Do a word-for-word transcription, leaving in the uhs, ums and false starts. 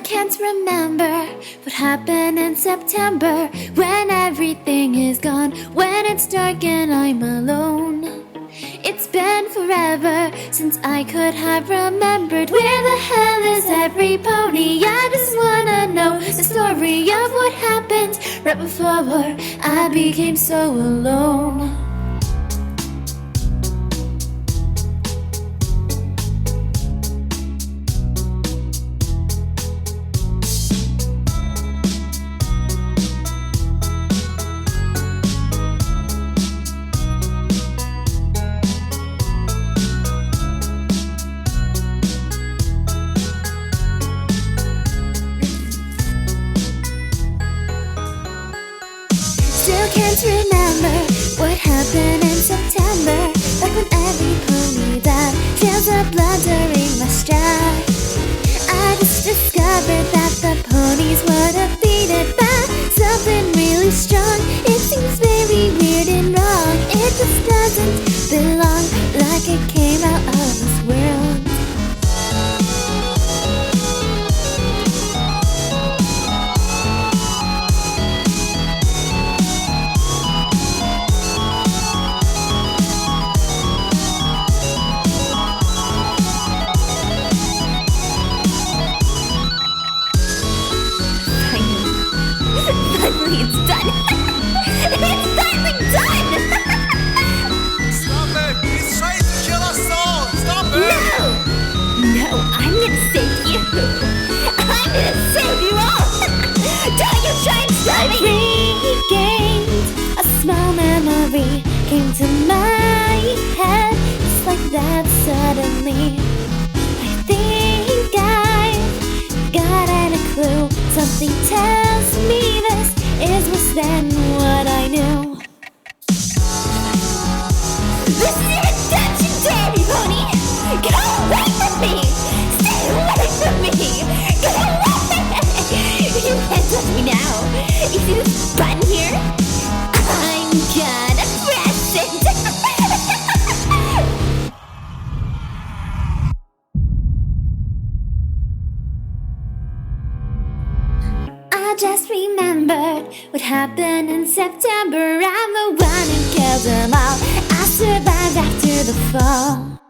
can't remember what happened in September, when everything is gone, when it's dark and I'm alone. It's been forever since I could have remembered. Where the hell is every pony? I just wanna know the story of what happened right before I became so alone. Still can't remember what happened in September, back when every pony died, trails of blood during my stride. I just discovered that the ponies were defeated by something really strong. It seems very weird and wrong. It just doesn't belong, like it came out of this world. Finally, it's done! It's finally done! Stop it! He's trying to kill us all! Stop it! No! No, I'm gonna save you! I'm gonna save you all! Don't you try and stop me! Regained a small memory, came to my head just like that suddenly. I think I got a clue. Something tells me this is worse than what I knew. This is redemption day, pony! Get away from me! Stay away from me! Get away! You can't touch me now. You see this button here? I'm gonna press it! I just remembered what happened in September. I'm the one who killed them all. I survived after the fall.